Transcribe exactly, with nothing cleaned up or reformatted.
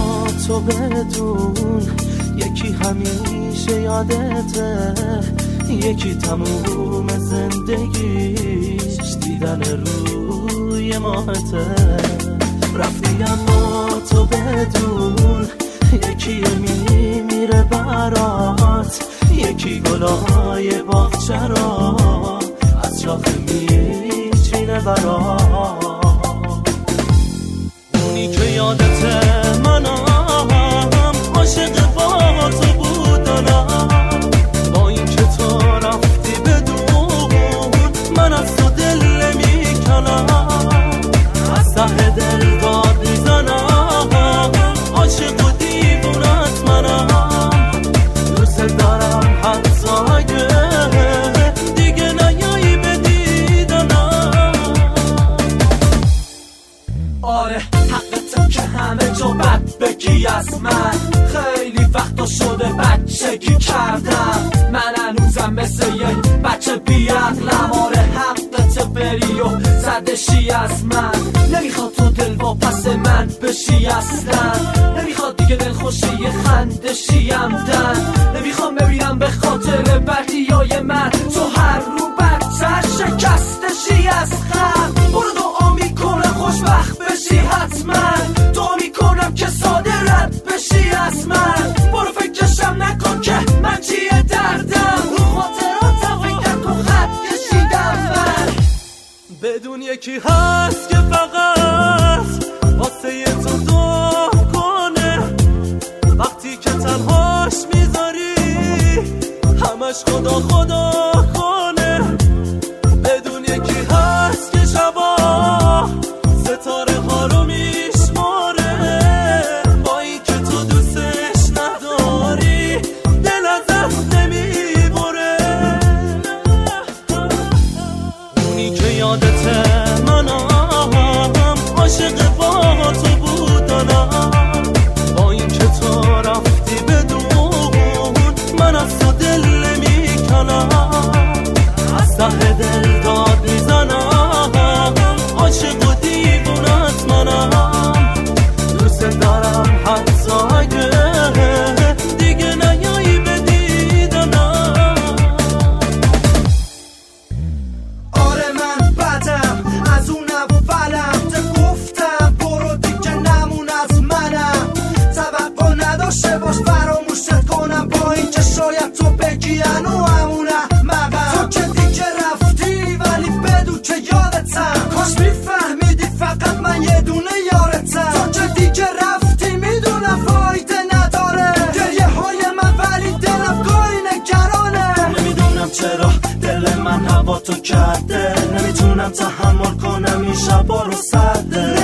اما تو بدون یکی همیشه یادته، یکی تموم زندگیش دیدن روی ماهته. رفتی اما تو بدون یکی میمیره برات، یکی گلای باغچه را از شاخه میچینه برات. اونی که یادته منم عاشق با تو بودنم، با این که تو رفتی بدون من از تو دل نمیکنم، از ته دل داد میزنم، عاشق و دیوونت منم، دوست دارم حتی اگه دیگه نیایی به دیدنم. آره حقته که همه جا بد بگی از من، خیلی وقتا شده بچگی کردم، من هنوزم مثل یه بچه بیعقلم. آره حقته بری و زدشی از من، نمیخواد تو دل واپس من بشی اصلا، نمیخواد دیگه دل خوشی خندشی همدن، نمیخوام ببینم به خاطر بدیای من تو هر رو بدتر شکستشی از خم. برو دعا میکنم خوشبخت بشی حتما، دعا میکنم که ساده رد بشی از من. برو فکرشم نکن که من چیه دردم، رو خاطراتم فکر نکن خط کشیدم من. بدون یکی هست که فقط واسه تو دعا کنه، وقتی که تنهاش میذاری همش خدا خدا کنه. بدون یکی هست که شبا ستاره ها رو میشماره، با این که تو دوستش نداری دل ازت نمیبره. اونی که یادته منم عاشق با تو بودنم، با این که تو رفتی بدون من از تو دل نمیکنم، از ته دل داد میزنم، عاشق و دیوونت منم، دوست دارم حتی اگه دیگه نیایی به دیدنم. آره من بدم از اون اولم، ته گفتم برو دیگه نمون از منم، توقع نداشته باش فراموشت کنم، با این که شاید تو بگی انو همونه مقم. تو که دیگه رفتی ولی بدون که یادتم، کاش میفهمیدی فقط من یه دونه یارتم. تو که دیگه رفتی میدونم فایده نداره گریه های من، ولی دلم گاهی نگرانه. نمیدونم چرا دل من هوا تو کرده، نمیتونم تحمل کنم این شبا رو سرده.